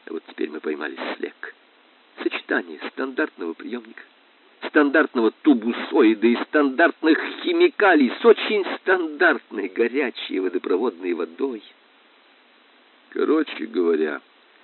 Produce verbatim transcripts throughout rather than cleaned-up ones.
А вот теперь мы поймали слег. Сочетание стандартного приемника, стандартного тубусоида и стандартных химикалий с очень стандартной горячей водопроводной водой. Короче говоря,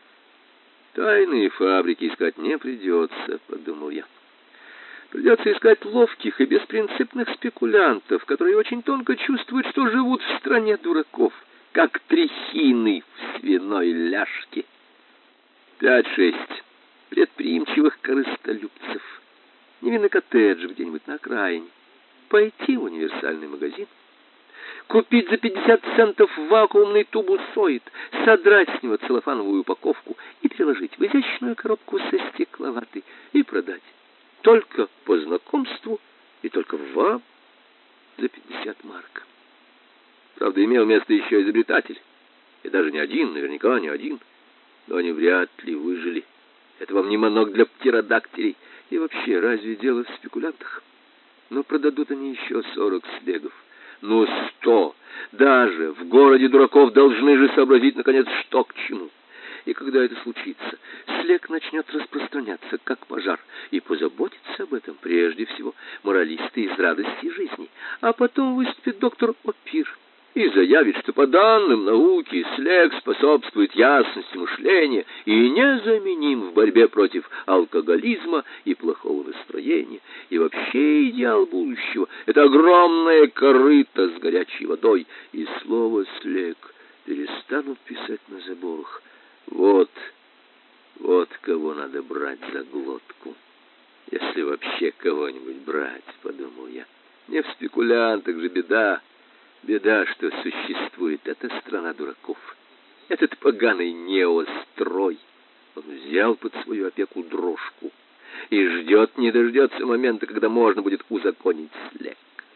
тайные фабрики искать не придется, подумал я. Придется искать ловких и беспринципных спекулянтов, которые очень тонко чувствуют, что живут в стране дураков, как трехины в свиной ляжке. Пять-шесть предприимчивых корыстолюбцев, невинный коттедж где-нибудь на окраине, пойти в универсальный магазин, купить за пятьдесят центов вакуумный тубусоид, содрать с него целлофановую упаковку и переложить в изящную коробку со стекловатой и продать. Только по знакомству и только вам за пятьдесят марок. Правда, имел место еще изобретатель. И даже не один, наверняка не один. Но они вряд ли выжили. Это вам не манок для птеродактилей. И вообще, разве дело в спекулянтах? Ну, продадут они еще сорок слегов. Ну, сто. Даже в городе дураков должны же сообразить, наконец, что к чему. И когда это случится, слег начнет распространяться, как пожар, и позаботиться об этом прежде всего моралисты из радости жизни. А потом выступит доктор Опир и заявит, что по данным науки слег способствует ясности мышления и незаменим в борьбе против алкоголизма и плохого настроения. И вообще идеал будущего — это огромное корыто с горячей водой, и слово «слег» перестанут писать на заборах. Вот, вот кого надо брать за глотку. Если вообще кого-нибудь брать, подумал я. Не в спекулянтах же беда. Беда, что существует эта страна дураков. Этот поганый неострой. Он взял под свою опеку дрожку и ждет, не дождется момента, когда можно будет узаконить слег.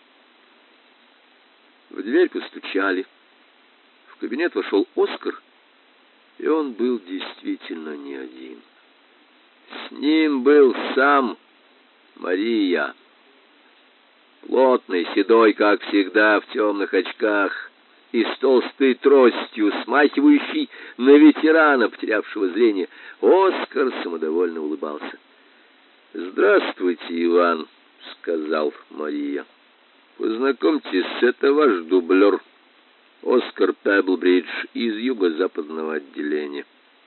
В дверь постучали. В кабинет вошел Оскар. И он был действительно не один. С ним был сам Мария. Плотный, седой, как всегда, в темных очках и с толстой тростью, смахивающий на ветерана, потерявшего зрение. Оскар самодовольно улыбался. «Здравствуйте, Иван», — сказал Мария. «Познакомьтесь, это ваш дублер. Оскар Пеблбридж из юго-западного отделения».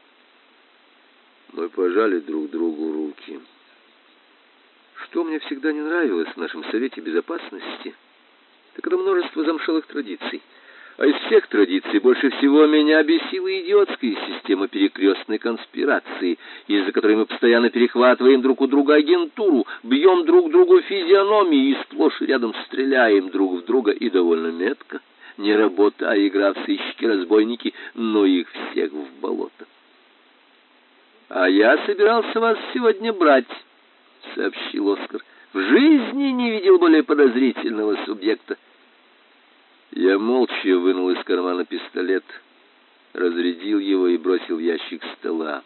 Мы пожали друг другу руки. Что мне всегда не нравилось в нашем Совете Безопасности, так это множество замшелых традиций. А из всех традиций больше всего меня бесила идиотская система перекрестной конспирации, из-за которой мы постоянно перехватываем друг у друга агентуру, бьем друг другу физиономии и сплошь и рядом стреляем друг в друга, и довольно метко. Не работа, а игра в сыщики-разбойники, но их всех в болото. «А я собирался вас сегодня брать», — сообщил Оскар. «В жизни не видел более подозрительного субъекта». Я молча вынул из кармана пистолет, разрядил его и бросил в ящик стола.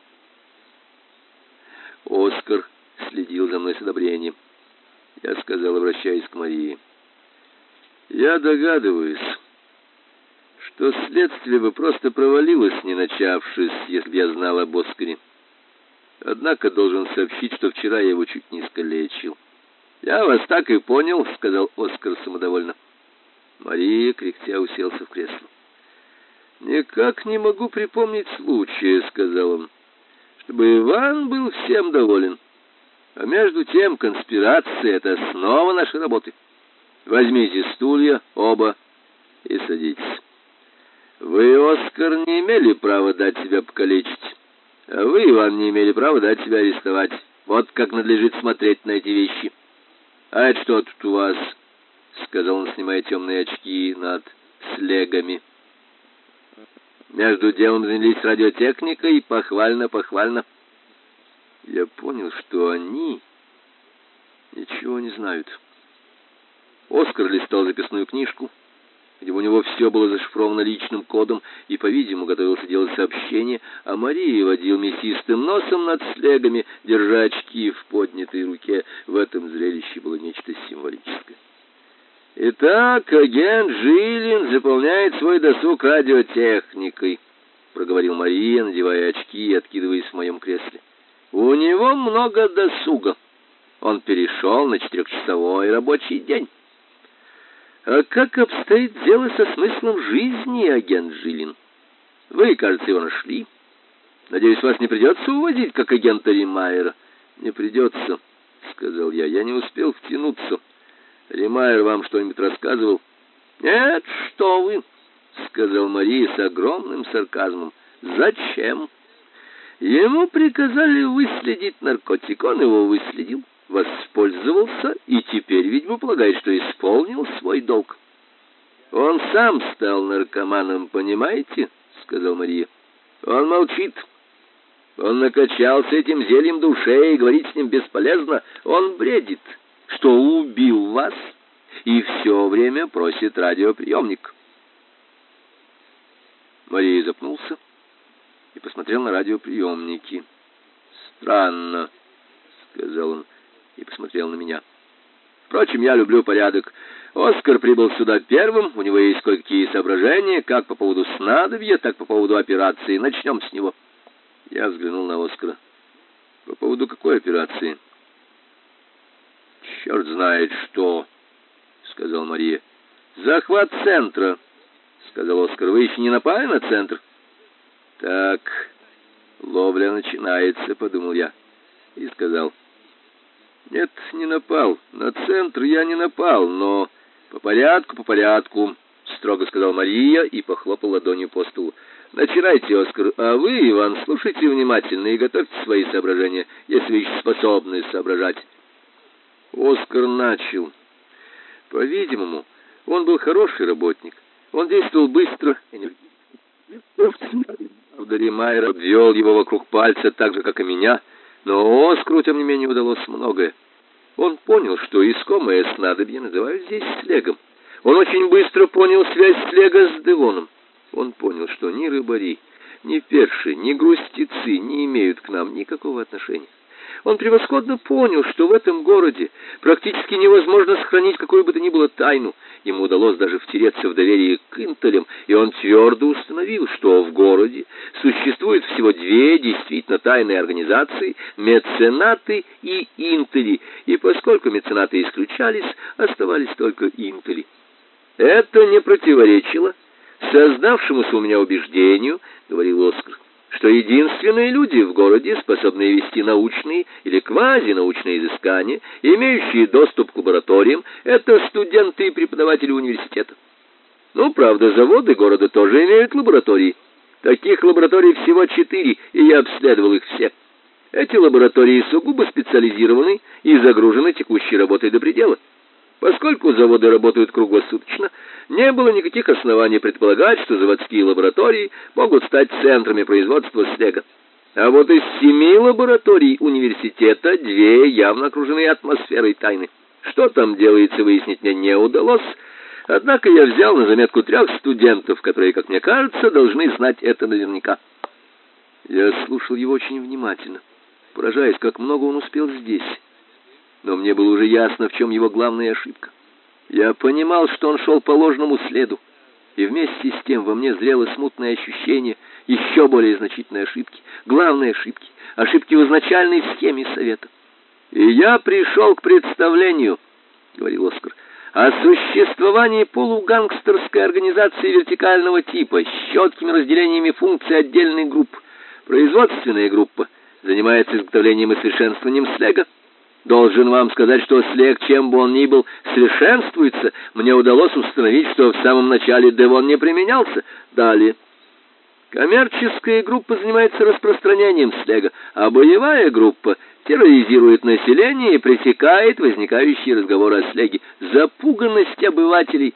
Оскар следил за мной с одобрением. Я сказал, обращаясь к Марии: «Я догадываюсь, что следствие бы просто провалилось, не начавшись, если бы я знал об Оскаре. Однако должен сообщить, что вчера я его чуть не искалечил». «Я вас так и понял», — сказал Оскар самодовольно. Мария, кряхтя, уселся в кресло. «Никак не могу припомнить случая», — сказал он, — «чтобы Иван был всем доволен. А между тем конспирация — это основа нашей работы. Возьмите стулья, оба, и садитесь. Вы, Оскар, не имели права дать себя покалечить, а вы, Иван, не имели права дать себя арестовать. Вот как надлежит смотреть на эти вещи. А это что тут у вас?» — сказал он, снимая темные очки над слегами. «Между делом занялись радиотехникой, похвально, похвально». Я понял, что они ничего не знают. Оскар листал записную книжку, где у него все было зашифровано личным кодом, и, по-видимому, готовился делать сообщение, а Мария водил мясистым носом над слегами, держа очки в поднятой руке. В этом зрелище было нечто символическое. «Итак, агент Жилин заполняет свой досуг радиотехникой», проговорил Мария, надевая очки и откидываясь в моем кресле. У него много досуга. Он перешел на четырехчасовой рабочий день. А как обстоит дело со смыслом жизни, агент Жилин? Вы, кажется, его нашли. Надеюсь, вас не придется увозить, как агента Римайера. Не придется, сказал я. Я не успел втянуться. Римайер вам что-нибудь рассказывал? Нет, что вы, сказал Мария с огромным сарказмом. Зачем? Ему приказали выследить наркотик, он его выследил, воспользовался и теперь, видимо, полагает, что исполнил свой долг. Он сам стал наркоманом, понимаете? Сказал Мария. Он молчит. Он накачался этим зельем души, и говорить с ним бесполезно. Он бредит, что убил вас, и все время просит радиоприемник. Мария запнулся и посмотрел на радиоприемники. «Странно», — сказал он и посмотрел на меня. «Впрочем, я люблю порядок. Оскар прибыл сюда первым, у него есть кое-какие соображения, как по поводу снадобья, так по поводу операции. Начнем с него». Я взглянул на Оскара. «По поводу какой операции?» «Черт знает что», — сказал Мария. «Захват центра», — сказал Оскар. «Вы еще не напали на центр?» «Так, ловля начинается», — подумал я. И сказал: «Нет, не напал. На центр я не напал, но по порядку, по порядку», — строго сказал Мария и похлопал ладонью по столу. «Начинайте, Оскар, а вы, Иван, слушайте внимательно и готовьте свои соображения, если вы еще способны соображать». Оскар начал. По-видимому, он был хороший работник. Он действовал быстро. Правда, Римайер обвел его вокруг пальца так же, как и меня, но Оскару, тем не менее, удалось многое. Он понял, что искомое снадобье называют здесь слегом. Он очень быстро понял связь слега с Девоном. Он понял, что ни рыбари, ни перши, ни грустицы не имеют к нам никакого отношения. Он превосходно понял, что в этом городе практически невозможно сохранить какую бы то ни было тайну. Ему удалось даже втереться в доверие к интелям, и он твердо установил, что в городе существует всего две действительно тайные организации — меценаты и интели, и поскольку меценаты исключались, оставались только интели. Это не противоречило создавшемуся у меня убеждению, говорил Оскар, что единственные люди в городе, способные вести научные или квазинаучные изыскания, имеющие доступ к лабораториям, это студенты и преподаватели университета. Ну, правда, заводы города тоже имеют лаборатории. Таких лабораторий всего четыре, и я обследовал их все. Эти лаборатории сугубо специализированы и загружены текущей работой до предела. Поскольку заводы работают круглосуточно, не было никаких оснований предполагать, что заводские лаборатории могут стать центрами производства слега. А вот из семи лабораторий университета две явно окружены атмосферой тайны. Что там делается, выяснить мне не удалось, однако я взял на заметку трех студентов, которые, как мне кажется, должны знать это наверняка. Я слушал его очень внимательно, поражаясь, как много он успел здесь. Но мне было уже ясно, в чем его главная ошибка. Я понимал, что он шел по ложному следу, и вместе с тем во мне зрело смутное ощущение еще более значительной ошибки, главной ошибки, ошибки в изначальной схеме совета. «И я пришел к представлению, — говорил Оскар, — о существовании полугангстерской организации вертикального типа с четкими разделениями функций отдельных групп. Производственная группа занимается изготовлением и совершенствованием слега. Должен вам сказать, что слег, чем бы он ни был, совершенствуется. Мне удалось установить, что в самом начале Девон не применялся. Далее. Коммерческая группа занимается распространением слега, а боевая группа терроризирует население и пресекает возникающие разговоры о слеге. Запуганность обывателей.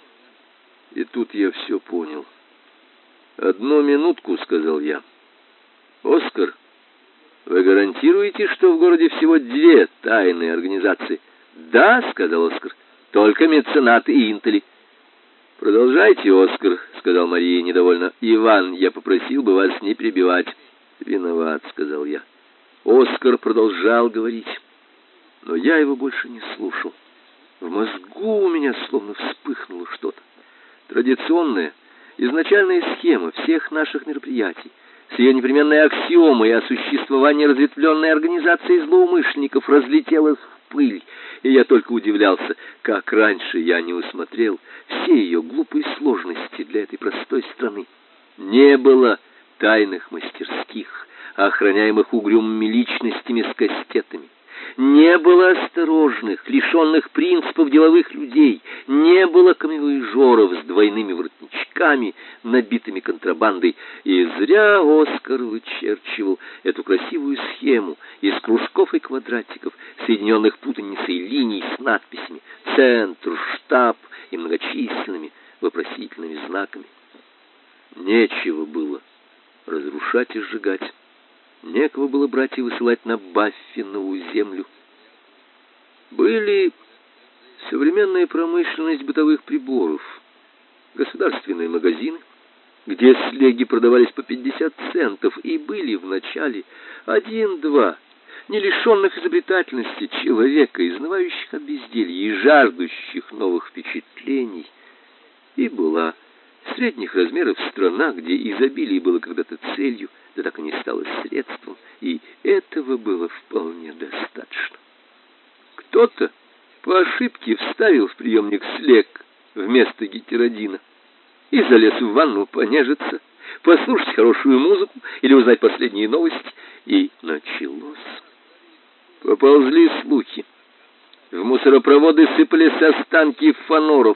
И тут я все понял. «Одну минутку», — сказал я. «Оскар, вы гарантируете, что в городе всего две тайные организации?» «Да», — сказал Оскар, — «только меценаты и интели». «Продолжайте, Оскар», — сказал Мария недовольно. «Иван, я попросил бы вас не перебивать». «Виноват», — сказал я. Оскар продолжал говорить, но я его больше не слушал. В мозгу у меня словно вспыхнуло что-то. Традиционное Изначальная схема всех наших мероприятий, с ее непременной аксиомой о существовании разветвленной организации злоумышленников, разлетелась в пыль, и я только удивлялся, как раньше я не усмотрел все ее глупые сложности для этой простой страны. Не было тайных мастерских, охраняемых угрюмыми личностями с кастетами. Не было осторожных, лишенных принципов деловых людей, не было камевояжеров с двойными воротничками, набитыми контрабандой, и зря Оскар вычерчивал эту красивую схему из кружков и квадратиков, соединенных путаницей линий с надписями «Центр», «Штаб» и многочисленными вопросительными знаками. Нечего было разрушать и сжигать. Некого было брать и высылать на Баффинову землю. Были современная промышленность бытовых приборов, государственные магазины, где слеги продавались по пятьдесят центов, и были в начале один-два не лишенных изобретательности человека, изнывающих от безделья и жаждущих новых впечатлений, и была средних размеров страна, где изобилие было когда-то целью, да так и не стало средством, и этого было вполне достаточно. Кто-то по ошибке вставил в приемник слег вместо гетеродина и залез в ванну понежиться, послушать хорошую музыку или узнать последние новости, и началось. Поползли слухи. В мусоропроводы сыпались останки фаноров.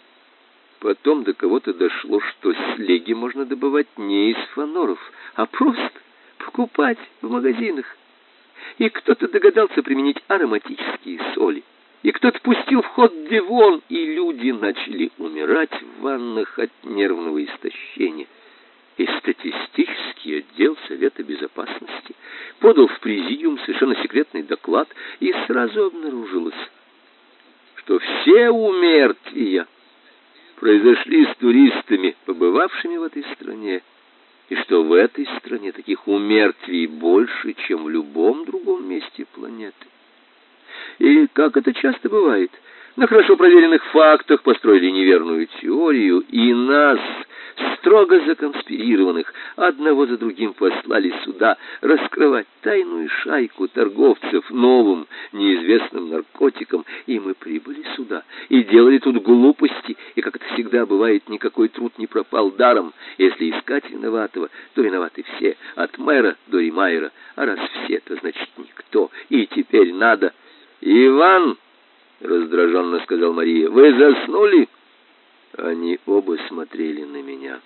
Потом до кого-то дошло, что слеги можно добывать не из фаноров, а просто покупать в магазинах. И кто-то догадался применить ароматические соли. И кто-то пустил в ход девон, и люди начали умирать в ваннах от нервного истощения. И статистический отдел Совета Безопасности подал в президиум совершенно секретный доклад, и сразу обнаружилось, что все умертвия произошли с туристами, побывавшими в этой стране, и что в этой стране таких умертвий больше, чем в любом другом месте планеты. И, как это часто бывает, на хорошо проверенных фактах построили неверную теорию, и нас, строго законспирированных, одного за другим послали сюда раскрывать тайную шайку торговцев новым, неизвестным наркотиком, и мы прибыли сюда и делали тут глупости, и, как это всегда бывает, никакой труд не пропал даром. Если искать виноватого, то виноваты все, от мэра до ремайера, а раз все, то значит никто, и теперь надо... «Иван!» — раздраженно сказал Мария. «Вы заснули?» Они оба смотрели на меня.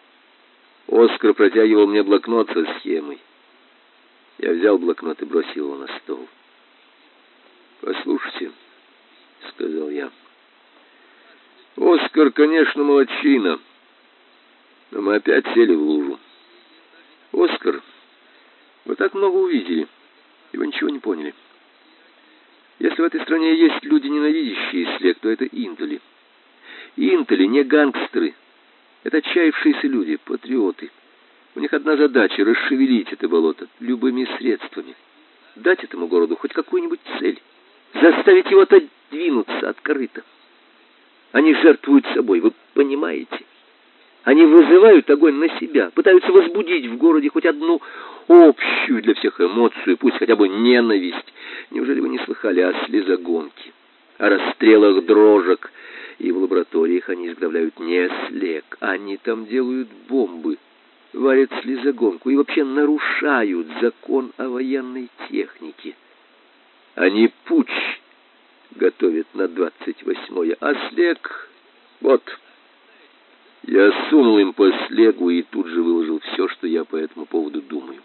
Оскар протягивал мне блокнот со схемой. Я взял блокнот и бросил его на стол. «Послушайте», — сказал я. «Оскар, конечно, молодчина, но мы опять сели в лужу. Оскар, вы так много увидели, и вы ничего не поняли. Если в этой стране есть люди, ненавидящие слег, то это интели. Интели не гангстеры. Это отчаявшиеся люди, патриоты. У них одна задача — расшевелить это болото любыми средствами. Дать этому городу хоть какую-нибудь цель. Заставить его отодвинуться от корыта. Они жертвуют собой, вы понимаете? Они вызывают огонь на себя, пытаются возбудить в городе хоть одну общую для всех эмоцию, пусть хотя бы ненависть. Неужели вы не слыхали о слезогонке, о расстрелах дрожек? И в лабораториях они изготовляют не слег, они там делают бомбы, варят слезогонку и вообще нарушают закон о военной технике. Они путч готовят на двадцать восьмое, а слег... Вот... Я сунул им по слегу и тут же выложил все, что я по этому поводу думаю.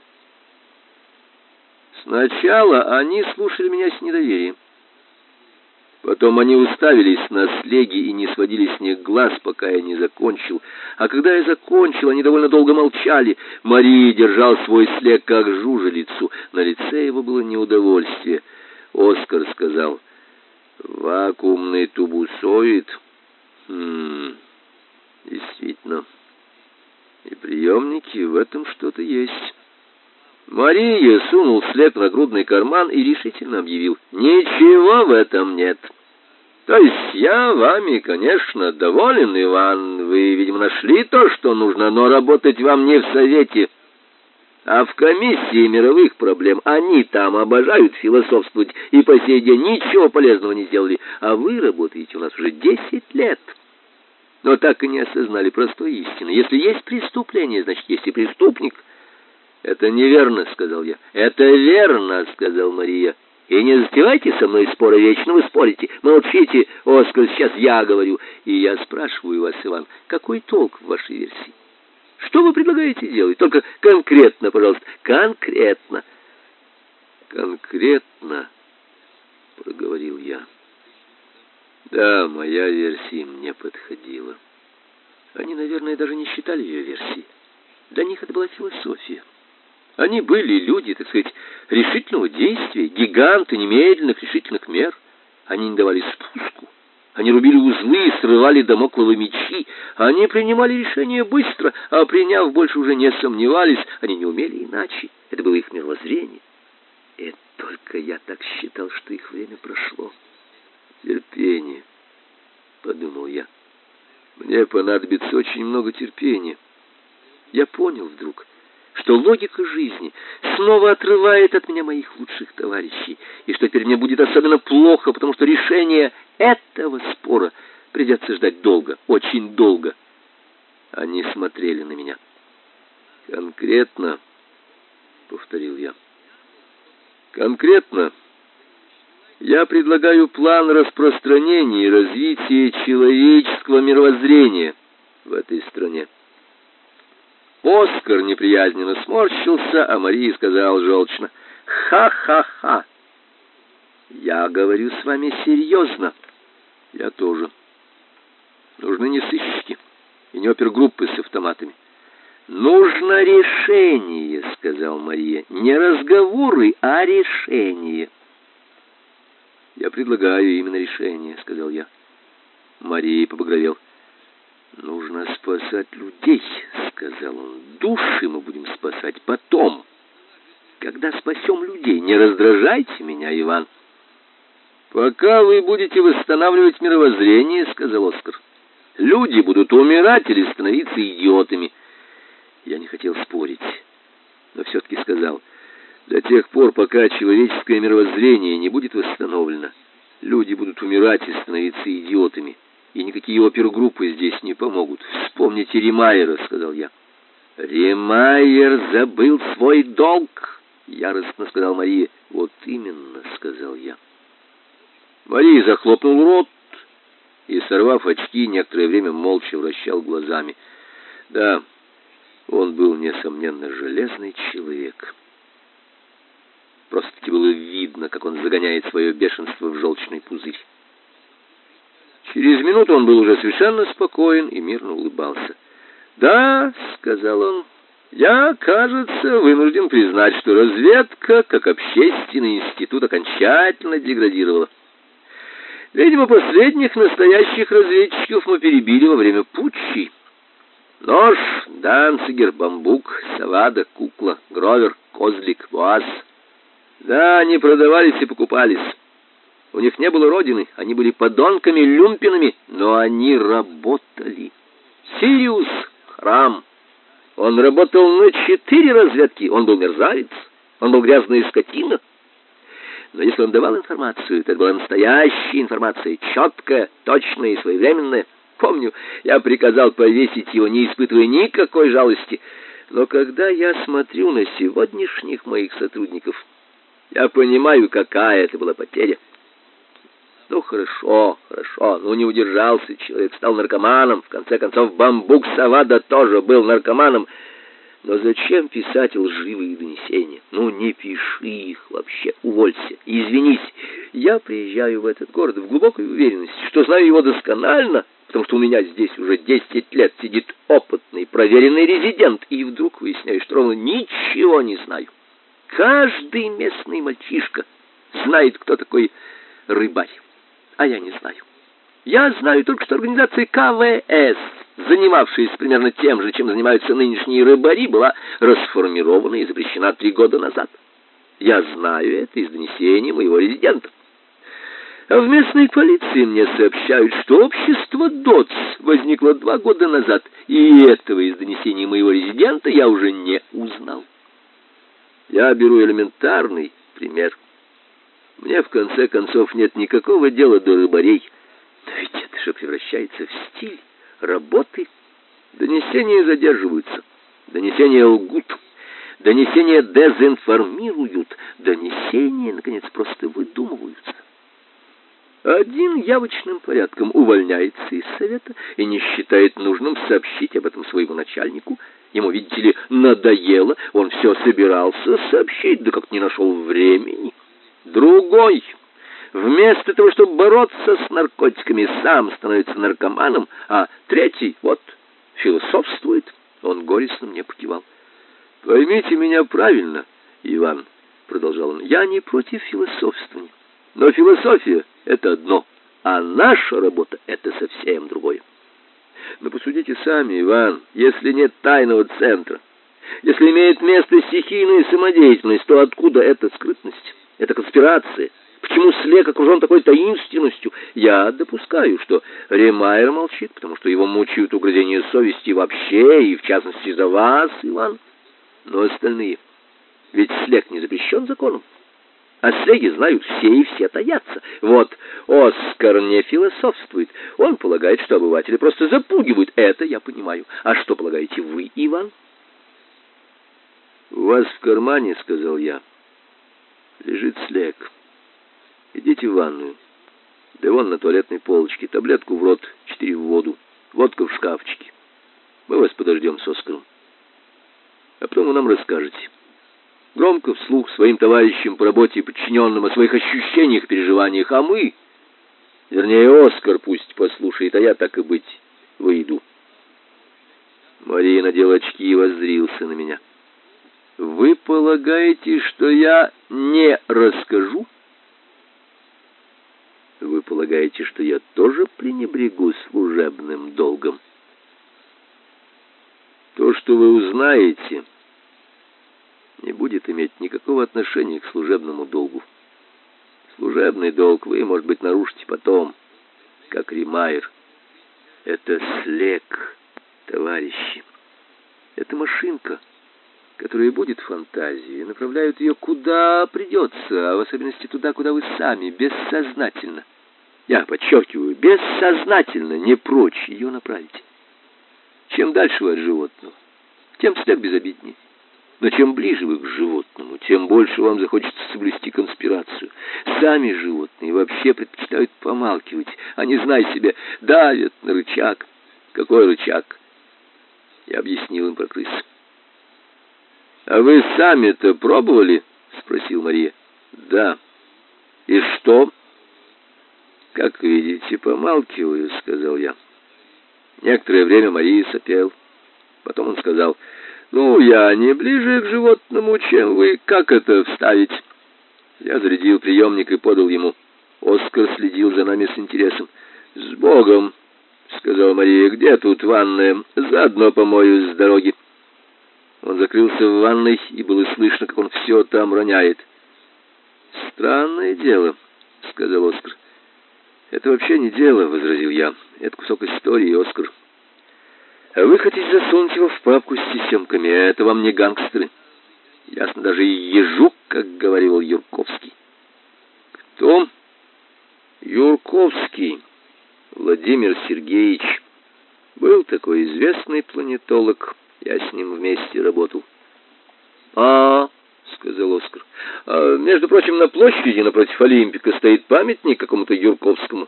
Сначала они слушали меня с недоверием. Потом они уставились на слеги и не сводили с них глаз, пока я не закончил. А когда я закончил, они довольно долго молчали. Мария держал свой слег как жужелицу. На лице его было неудовольствие. Оскар сказал: «Вакуумный тубусоид? Хм... Действительно. И приемники, в этом что-то есть». Мария сунул след в нагрудный карман и решительно объявил: «Ничего в этом нет». То есть я вами, конечно, доволен, Иван. Вы, видимо, нашли то, что нужно, но работать вам не в совете, а в комиссии мировых проблем. Они там обожают философствовать и по сей день ничего полезного не сделали. А вы работаете у нас уже десять лет. Но так и не осознали простой истины. Если есть преступление, значит, есть и преступник. Это неверно, сказал я. Это верно, сказал Мария. И не затевайте со мной споры, вечно вы спорите. Молчите, Оскар, сейчас я говорю. И я спрашиваю вас, Иван, какой толк в вашей версии? Что вы предлагаете делать? Только конкретно, пожалуйста, конкретно. Конкретно, проговорил я. Да, моя версия им не подходила. Они, наверное, даже не считали ее версией. Для них это была философия. Они были люди, так сказать, решительного действия, гиганты немедленных решительных мер. Они не давали спуску. Они рубили узлы, срывали дамокловы мечи. Они принимали решения быстро, а приняв, больше уже не сомневались. Они не умели иначе. Это было их мировоззрение. И только я так считал, что их время прошло. Терпение, подумал я. Мне понадобится очень много терпения. Я понял вдруг, что логика жизни снова отрывает от меня моих лучших товарищей, и что теперь мне будет особенно плохо, потому что решение этого спора придется ждать долго, очень долго. Они смотрели на меня. Конкретно, повторил я. Конкретно я предлагаю план распространения и развития человеческого мировоззрения в этой стране. Оскар неприязненно сморщился, а Мария сказала желчно: «Ха-ха-ха! Я говорю с вами серьезно». «Я тоже. Нужны не сыщики и не опергруппы с автоматами». «Нужно решение», — сказал Мария. «Не разговоры, а решение». «Я предлагаю именно решение», — сказал я. Мария побагровел. «Нужно спасать людей», — сказал он. «Души мы будем спасать потом. Когда спасем людей, не раздражайте меня, Иван». «Пока вы будете восстанавливать мировоззрение», — сказал Оскар, — «люди будут умирать или становиться идиотами». Я не хотел спорить, но все-таки сказал: «До тех пор, пока человеческое мировоззрение не будет восстановлено, люди будут умирать и становиться идиотами. И никакие опергруппы здесь не помогут. Вспомните Римайера», — сказал я. «Римайер забыл свой долг», — яростно сказал Мария. «Вот именно», — сказал я. Мария захлопнул рот и, сорвав очки, некоторое время молча вращал глазами. Да, он был, несомненно, железный человек. Просто-таки было видно, как он загоняет свое бешенство в желчный пузырь. Через минуту он был уже совершенно спокоен и мирно улыбался. «Да», — сказал он, — «я, кажется, вынужден признать, что разведка, как общественный институт, окончательно деградировала. Видимо, последних настоящих разведчиков мы перебили во время путчей. Нож, Данцигер, Бамбук, Савада, Кукла, Гровер, Козлик, Буаз. Да, они продавались и покупались. У них не было родины, они были подонками, люмпинами, но они работали. Сириус — храм. Он работал на четыре разведки, он был мерзавец, он был грязная скотина. Но если он давал информацию, это была настоящая информация, четкая, точная и своевременная. Помню, я приказал повесить его, не испытывая никакой жалости. Но когда я смотрю на сегодняшних моих сотрудников, я понимаю, какая это была потеря. Ну, хорошо, хорошо, ну не удержался человек, стал наркоманом. В конце концов, Бамбук Савада тоже был наркоманом. Но зачем писать лживые донесения? Ну, не пиши их вообще, уволься, извинись. Я приезжаю в этот город в глубокой уверенности, что знаю его досконально, потому что у меня здесь уже десять лет сидит опытный, проверенный резидент, и вдруг выясняю, что ровно ничего не знаю. Каждый местный мальчишка знает, кто такой рыбарь, а я не знаю. Я знаю только, что организация ка вэ эс, занимавшаяся примерно тем же, чем занимаются нынешние рыбари, была расформирована и запрещена три года назад. Я знаю это из донесения моего резидента. А в местной полиции мне сообщают, что общество ДОЦ возникло два года назад, и этого из донесений моего резидента я уже не узнал. Я беру элементарный пример. Мне, в конце концов, нет никакого дела до рыбарей. Но ведь это же превращается в стиль работы. Донесения задерживаются, донесения лгут, донесения дезинформируют, донесения, наконец, просто выдумываются. Один явочным порядком увольняется из совета и не считает нужным сообщить об этом своему начальнику. Ему, видите ли, надоело, он все собирался сообщить, да как не нашел времени. Другой, вместо того, чтобы бороться с наркотиками, сам становится наркоманом, а третий, вот, философствует. Он горестно мне покивал. «Поймите меня правильно, Иван», — продолжал он, — «я не против философствования. Но философия — это одно, а наша работа — это совсем другое. Но посудите сами, Иван, если нет тайного центра, если имеет место стихийная самодеятельность, то откуда эта скрытность, эта конспирация? Почему Слек окружен такой таинственностью? Я допускаю, что Ремайер молчит, потому что его мучают угрызения совести вообще, и в частности за вас, Иван. Но остальные... Ведь Слек не запрещен законом. О Слеге знают все, и все таятся. Вот Оскар не философствует. Он полагает, что обыватели просто запугивают. Это я понимаю. А что полагаете вы, Иван? «У вас в кармане, — сказал я, — лежит Слег. Идите в ванную. Да вон на туалетной полочке. Таблетку в рот, четыре в воду. Водка в шкафчике. Мы вас подождем с Оскаром. А потом вы нам расскажете. Громко, вслух, своим товарищам по работе и подчиненным о своих ощущениях, переживаниях, а мы, вернее, Оскар пусть послушает, а я, так и быть, выйду». Мария надела очки и воззрился на меня. «Вы полагаете, что я не расскажу? Вы полагаете, что я тоже пренебрегу служебным долгом? То, что вы узнаете, не будет иметь никакого отношения к служебному долгу. Служебный долг вы, может быть, нарушите потом, как Ремайер. Это Слег, товарищи. Это машинка, которая будет фантазией, и направляют ее куда придется, а в особенности туда, куда вы сами, бессознательно. Я подчеркиваю, бессознательно не прочь ее направить. Чем дальше вы от животного, тем Слег безобиднее. Но чем ближе вы к животному, тем больше вам захочется соблюсти конспирацию. Сами животные вообще предпочитают помалкивать. Они, знай себе, давят на рычаг. Какой рычаг? Я объяснил им про крыс. «А вы сами-то пробовали?» — спросил Мария. «Да». «И что?» «Как видите, помалкиваю», — сказал я. Некоторое время Мария сопел. Потом он сказал: «Ну, я не ближе к животному, чем вы. Как это вставить?» Я зарядил приемник и подал ему. Оскар следил за нами с интересом. «С Богом», — сказала Мария. «Где тут ванная? Заодно помою с дороги». Он закрылся в ванной, и было слышно, как он все там роняет. «Странное дело», — сказал Оскар. «Это вообще не дело», — возразил я. «Это кусок истории, Оскар. А вы хотите засунуть его в папку с тесемками, а это вам не гангстеры. Ясно, даже и ежук, как говорил Юрковский». «Кто?» «Юрковский. Владимир Сергеевич. Был такой известный планетолог. Я с ним вместе работал». «А, — сказал Оскар, — а, между прочим, на площади напротив Олимпика стоит памятник какому-то Юрковскому».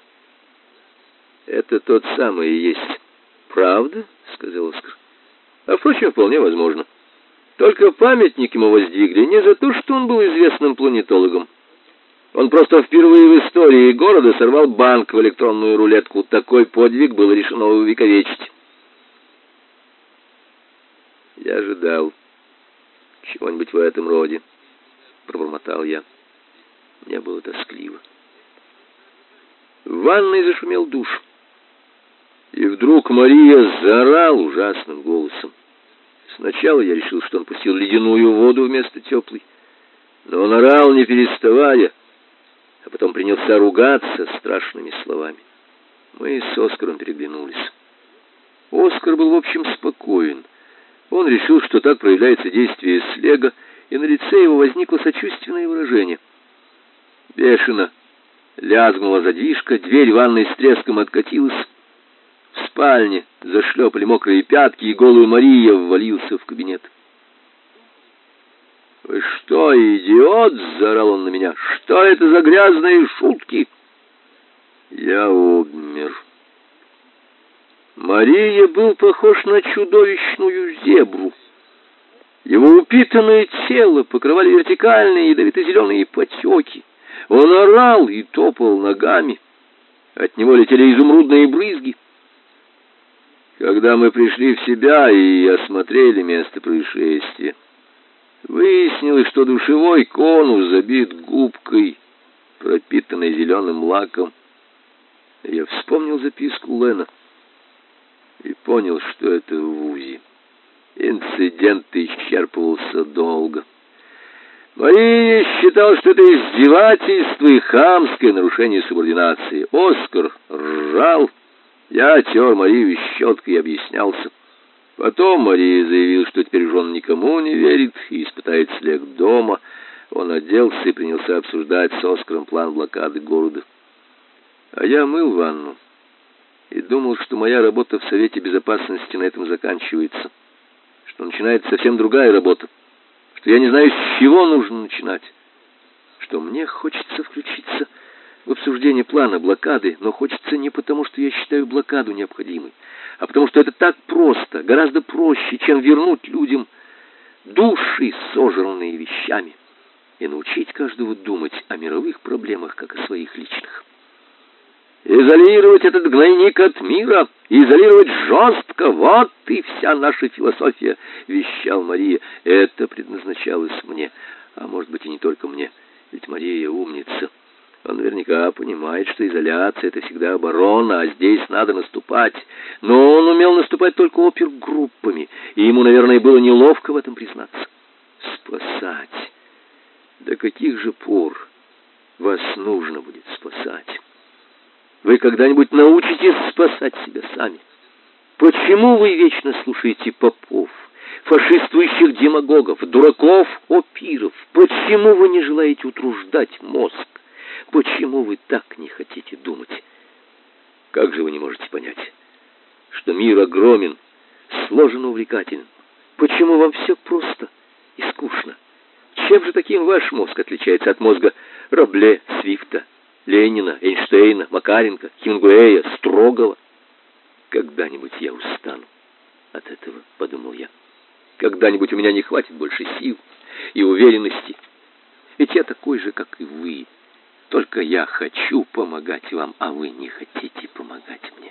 «Это тот самый и есть». «Правда?» — сказал Оскар. «А, впрочем, вполне возможно. Только памятник ему воздвигли не за то, что он был известным планетологом. Он просто впервые в истории города сорвал банк в электронную рулетку. Такой подвиг было решено увековечить». «Я ожидал чего-нибудь в этом роде», — пробормотал я. Мне было тоскливо. В ванной зашумел душ. И вдруг Мария заорал ужасным голосом. Сначала я решил, что он пустил ледяную воду вместо теплой. Но он орал, не переставая. а потом принялся ругаться страшными словами. Мы с Оскаром переглянулись. Оскар был, в общем, спокоен. Он решил, что так проявляется действие слега, и на лице его возникло сочувственное выражение. Бешено лязгнула задвижка, дверь ванной с треском откатилась. В спальне зашлепали мокрые пятки, и голая Мария ввалился в кабинет. «Вы что, идиот?» — заорал он на меня. «Что это за грязные шутки?» Я обмер. Мария был похож на чудовищную зебру. Его упитанное тело покрывали вертикальные ядовито-зеленые потеки. Он орал и топал ногами. От него летели изумрудные брызги. Когда мы пришли в себя и осмотрели место происшествия, выяснилось, что душевой конус забит губкой, пропитанной зеленым лаком. Я вспомнил записку Лена и понял, что это в УЗИ. Инцидент исчерпывался долго. Мария считал, что это издевательство и хамское нарушение субординации. Оскар ржал. Я тер Марию щеткой и объяснялся. Потом Мария заявил, что теперь же он никому не верит и испытает слег дома. Он оделся и принялся обсуждать с Оскаром план блокады города. А я мыл ванну и думал, что моя работа в Совете Безопасности на этом заканчивается, что начинается совсем другая работа, что я не знаю, с чего нужно начинать, что мне хочется включиться в обсуждение плана блокады, но хочется не потому, что я считаю блокаду необходимой, а потому что это так просто, гораздо проще, чем вернуть людям души, сожранные вещами, и научить каждого думать о мировых проблемах, как о своих личных. Изолировать этот гнойник от мира, изолировать жестко, вот и вся наша философия, вещал Мария. Это предназначалось мне, а может быть и не только мне, ведь Мария умница. Он наверняка понимает, что изоляция — это всегда оборона, а здесь надо наступать. Но он умел наступать только опергруппами, и ему, наверное, было неловко в этом признаться. Спасать. До каких же пор вас нужно будет спасать? Вы когда-нибудь научитесь спасать себя сами? Почему вы вечно слушаете попов, фашистующих демагогов, дураков, опиров? Почему вы не желаете утруждать мозг? Почему вы так не хотите думать? Как же вы не можете понять, что мир огромен, сложен и увлекателен? Почему вам все просто и скучно? Чем же таким ваш мозг отличается от мозга Рабле, Свифта, Ленина, Эйнштейна, Макаренко, Хемингуэя, Строгова? Когда-нибудь я устану от этого, подумал я. Когда-нибудь у меня не хватит больше сил и уверенности. Ведь я такой же, как и вы. Только я хочу помогать вам, а вы не хотите помогать мне.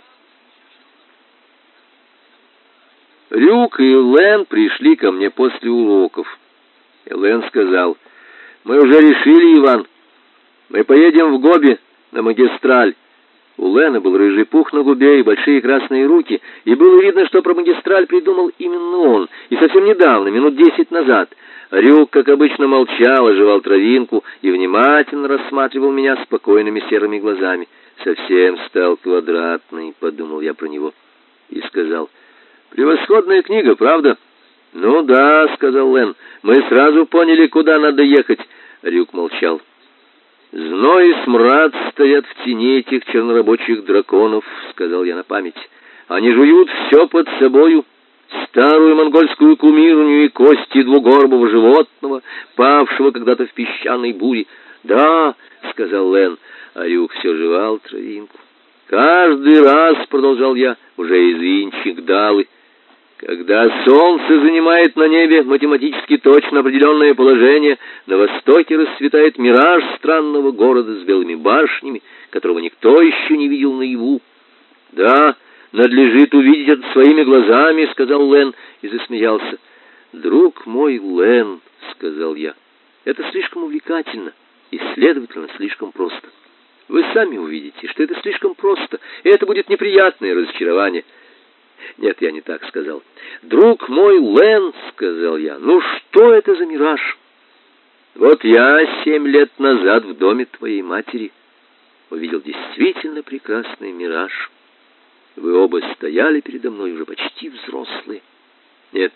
Рюк и Лэн пришли ко мне после уроков. И Лэн сказал: «Мы уже решили, Иван. Мы поедем в Гоби на магистраль». У Лэна был рыжий пух на губе и большие красные руки, и было видно, что про магистраль придумал именно он, и совсем недавно, минут десять назад. Рюк, как обычно, молчал, ожевал травинку и внимательно рассматривал меня спокойными серыми глазами. «Совсем стал квадратный», — подумал я про него, и сказал: «Превосходная книга, правда?» «Ну да», — сказал Лэн, — «мы сразу поняли, куда надо ехать». Рюк молчал. «Зной и смрад стоят в тени этих чернорабочих драконов», — сказал я на память. «Они жуют все под собою, старую монгольскую кумирню и кости двугорбого животного, павшего когда-то в песчаной буре». «Да», — сказал Лэн, а Рюк все жевал травинку. «Каждый раз», — продолжал я, уже из винчик далы, «когда солнце занимает на небе математически точно определенное положение, на востоке расцветает мираж странного города с белыми башнями, которого никто еще не видел наяву». «Да, надлежит увидеть это своими глазами», — сказал Лэн и засмеялся. «Друг мой Лэн», — сказал я, — «это слишком увлекательно и, следовательно, слишком просто. Вы сами увидите, что это слишком просто, и это будет неприятное разочарование». «Нет, я не так сказал. Друг мой Лэн», — сказал я, — «ну что это за мираж? Вот я семь лет назад в доме твоей матери увидел действительно прекрасный мираж. Вы оба стояли передо мной уже почти взрослые. Нет,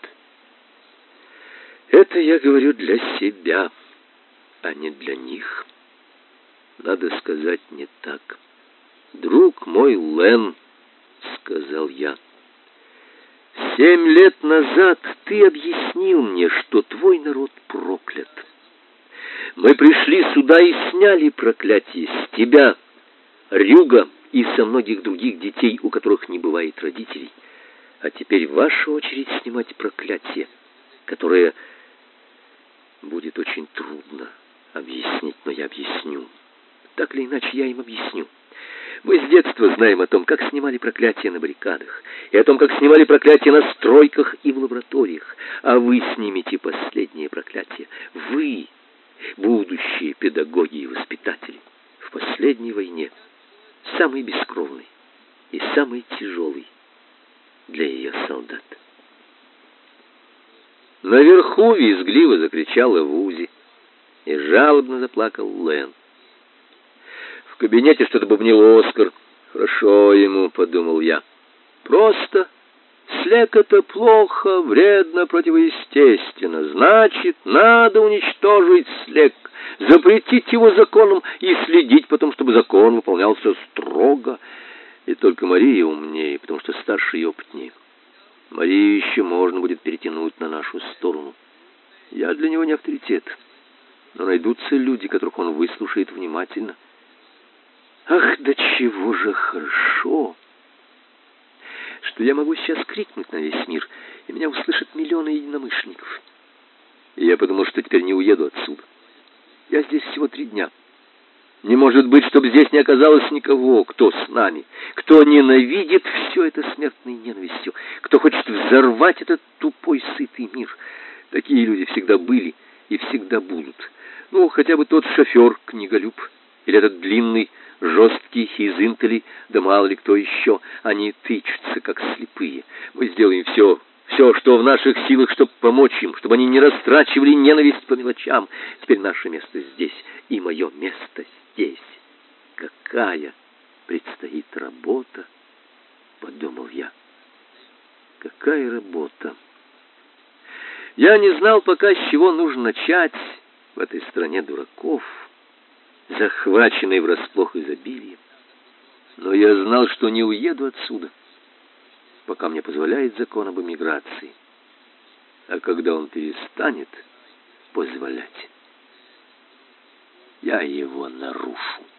это я говорю для себя, а не для них. Надо сказать не так. Друг мой Лен, сказал я, семь лет назад ты объяснил мне, что твой народ проклят. Мы пришли сюда и сняли проклятие с тебя, Рюга, и со многих других детей, у которых не бывает родителей. А теперь ваша очередь снимать проклятие, которое будет очень трудно объяснить, но я объясню. Так или иначе, я им объясню. Мы с детства знаем о том, как снимали проклятие на баррикадах, и о том, как снимали проклятие на стройках и в лабораториях. А вы снимете последнее проклятие. Вы, будущие педагоги и воспитатели, в последней войне, самый бескровный и самый тяжелый для ее солдат. Наверху визгливо закричала Вузи, и жалобно заплакал Лен. В кабинете что-то бубнил Оскар. Хорошо ему, подумал я. Просто слег это плохо, вредно, противоестественно. Значит, надо уничтожить слег, запретить его законом и следить потом, чтобы закон выполнялся строго. И только Мария умнее, потому что старше и опытнее. Марию еще можно будет перетянуть на нашу сторону. Я для него не авторитет, но найдутся люди, которых он выслушает внимательно. Ах, да чего же хорошо, что я могу сейчас крикнуть на весь мир, и меня услышат миллионы единомышленников. И я подумал, что теперь не уеду отсюда. Я здесь всего три дня. Не может быть, чтобы здесь не оказалось никого, кто с нами, кто ненавидит все это смертной ненавистью, кто хочет взорвать этот тупой, сытый мир. Такие люди всегда были и всегда будут. Ну, хотя бы тот шофер, книголюб, или этот длинный, жесткий из Интели, да мало ли кто еще. Они тычутся, как слепые. Мы сделаем все, все, что в наших силах, чтобы помочь им, чтобы они не растрачивали ненависть по мелочам. Теперь наше место здесь, и мое место здесь. Какая предстоит работа, подумал я. Какая работа. Я не знал пока, с чего нужно начать в этой стране дураков, захваченной врасплох изобилием. Но я знал, что не уеду отсюда, пока мне позволяет закон об эмиграции. А когда он перестанет позволять, я его нарушу.